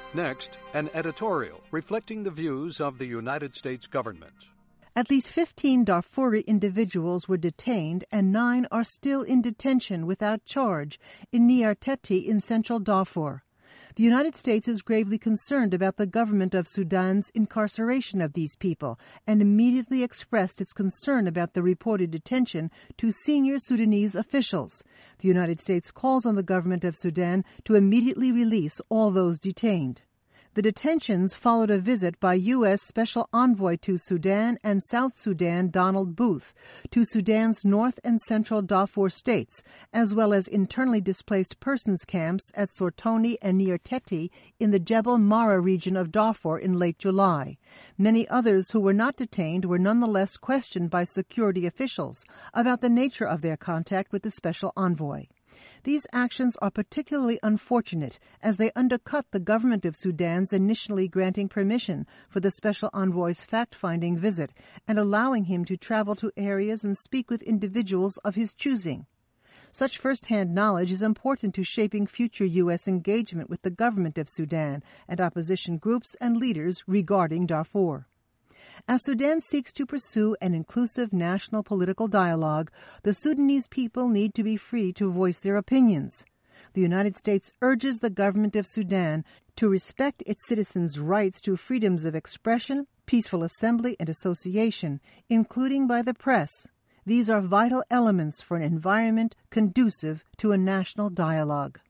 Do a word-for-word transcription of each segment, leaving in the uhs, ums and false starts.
Next, an editorial reflecting the views of the United States government. At least fifteen Darfuri individuals were detained and nine are still in detention without charge in Niar Teti in central Darfur. The United States is gravely concerned about the government of Sudan's incarceration of these people and immediately expressed its concern about the reported detention to senior Sudanese officials. The United States calls on the government of Sudan to immediately release all those detained. The detentions followed a visit by U S Special Envoy to Sudan and South Sudan Donald Booth to Sudan's North and Central Darfur states, as well as internally displaced persons camps at Sortoni and Niar Teti in the Jebel Mara region of Darfur in late July. Many others who were not detained were nonetheless questioned by security officials about the nature of their contact with the Special Envoy. These actions are particularly unfortunate as they undercut the government of Sudan's initially granting permission for the Special Envoy's fact-finding visit and allowing him to travel to areas and speak with individuals of his choosing. Such first-hand knowledge is important to shaping future U S engagement with the government of Sudan and opposition groups and leaders regarding Darfur. As Sudan seeks to pursue an inclusive national political dialogue, the Sudanese people need to be free to voice their opinions. The United States urges the government of Sudan to respect its citizens' rights to freedoms of expression, peaceful assembly, and association, including by the press. These are vital elements for an environment conducive to a national dialogue.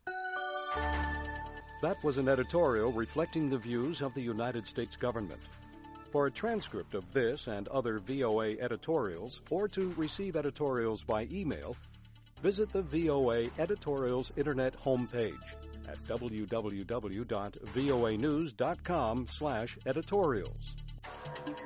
That was an editorial reflecting the views of the United States government. For a transcript of this and other V O A editorials, or to receive editorials by email, visit the V O A Editorials Internet homepage at w w w dot voa news dot com slash editorials.